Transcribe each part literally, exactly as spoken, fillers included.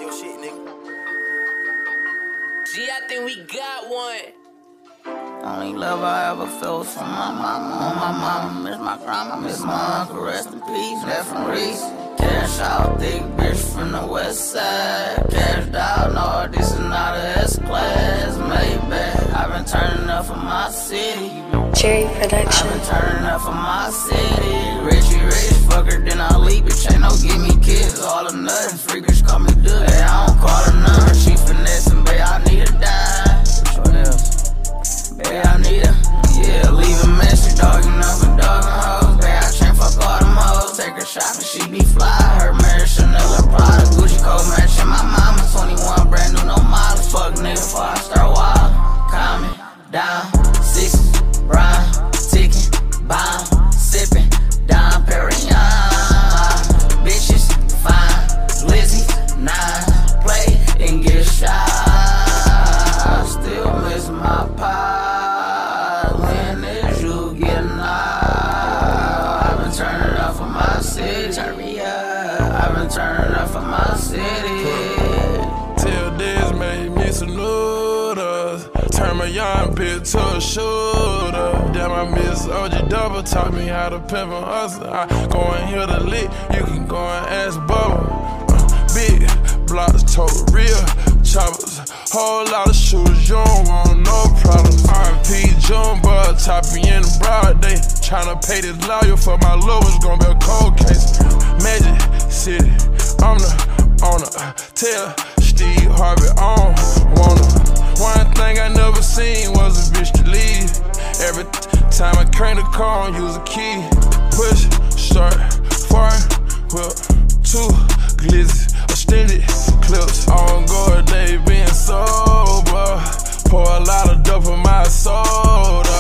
your shit, nigga. Gee, I think we got one. Only love I ever felt from my mama. On my mama, miss my grandma, miss my uncle, rest in peace. That from Reese. Cash out, thick bitch from the west side. Cashed out, no, this is not a S-Class. Maybach, I've been turning up for my city. Jerry Production. I've been turning up for my city. Richie rich, fucker, then I leave, bitch. Ain't no give me kids, all or nothing. Freakers call me Doug, hey, I don't call her none. She finessing, babe, I need a dime. What else? Babe, I need a, yeah, leave a message, dogging up and dogging hoes. Babe, I can't fuck all them hoes. Take her shopping, she be fly. Her marriage, Chanel and Prada, Gucci coat matching my mama. twenty-one, brand new, no mileage. Fuck nigga, before I start wild. Calm it down, six, rhyme, ticking, bomb, sipping, Dom Perignon. Bitches, fine, Lizzie, nine, play and get shot. Still miss my pie. When is you getting out? I've been turning up for my city. Turn me up. I've been turning up for my city. Till this made me some noodles. Turn my young bitch to a shooter. Damn, I miss O G Double. Taught me how to pimp and hustle. I go and hit the lick. You can go and ask Bubba. Uh, big blocks, total real choppers. Whole lot of shooters, you don't want no problems. R P Jumbo, top me in the broad day. Tryna pay this lawyer for my love, it's gonna be a cold case. Magic City, I'm the owner. Tell Steve Harvey I don't wanna. One thing I never seen was a bitch to leave. Every time I crank the car, I use a key. Push, start, fire, whip, two glizzy, extended clips. On go a day being sober. Pour a lot of dope in my soda.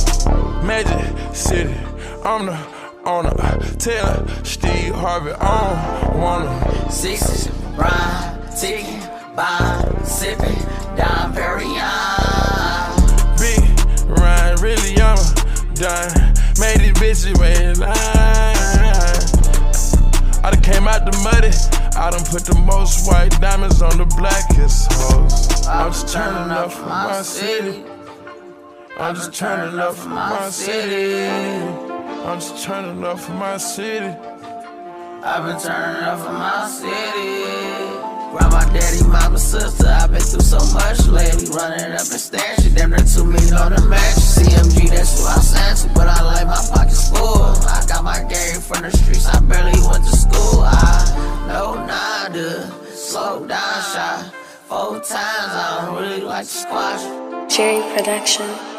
Magic City, I'm the owner. Tell Steve Harvey I don't wanna. Sixes, rhyme, ticking, bomb, sipping, Dom Perignon. Big Ryan, really I'm a dime. Made these bitches wait in line. I done came out the muddy. I done put the most white diamonds on the blackest hoes. I'm just turning up for my city. I'm just turning up for my city. I'm just turning up for my city. I've been turning up for my city. Grandma, daddy, mama, sister, I've been through so much lately. Running up and staring, she damn near two million on the match. C M G, that's who I signed to, but I like my pockets full. I got my game from the streets, I barely went to school. I know nada, slow down, shot four times, I don't really like to squash. Jerry Production.